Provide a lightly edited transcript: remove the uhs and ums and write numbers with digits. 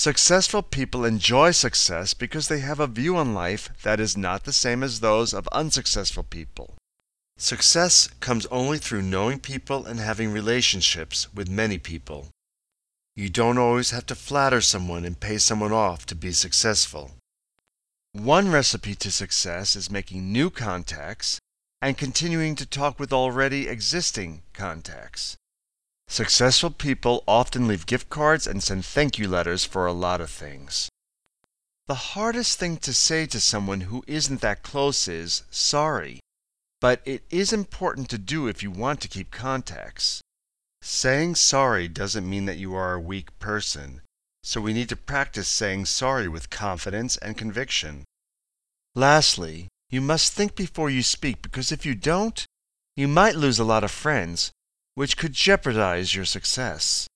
Successful people enjoy success because they have a view on life that is not the same as those of unsuccessful people. Success comes only through knowing people and having relationships with many people. You don't always have to flatter someone and pay someone off to be successful. One recipe to success is making new contacts and continuing to talk with already existing contacts. Successful people often leave gift cards and send thank you letters for a lot of things. The hardest thing to say to someone who isn't that close is sorry, but it is important to do if you want to keep contacts. Saying sorry doesn't mean that you are a weak person, so we need to practice saying sorry with confidence and conviction. Lastly, you must think before you speak, because if you don't, you might lose a lot of friends, which could jeopardize your success.